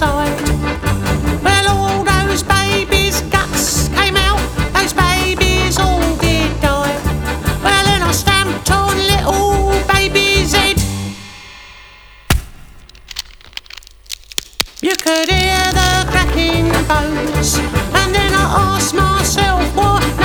side. Well, all those babies' guts came out, those babies all did die. Well, then I stamped on little baby's head. You could hear the cracking bones, and then I asked myself, what